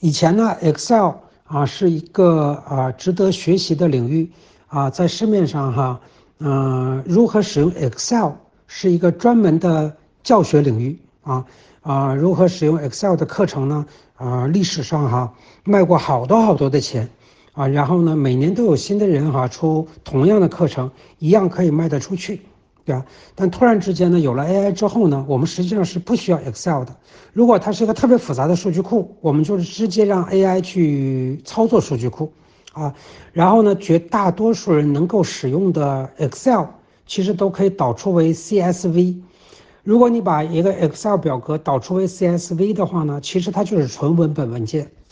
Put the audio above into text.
以前呢，Excel 是一个值得学习的领域在市面上如何使用 Excel 是一个专门的教学领域如何使用 Excel 的课程呢？历史上卖过好多的钱然后呢，每年都有新的人出同样的课程，一样可以卖得出去。对吧？但突然之间呢，有了 AI 之后呢，我们实际上是不需要 Excel 的。如果它是一个特别复杂的数据库，我们就是直接让 AI 去操作数据库然后呢，绝大多数人能够使用的 Excel 其实都可以导出为 CSV。如果你把一个 Excel 表格导出为 CSV 的话呢，其实它就是纯文本文件。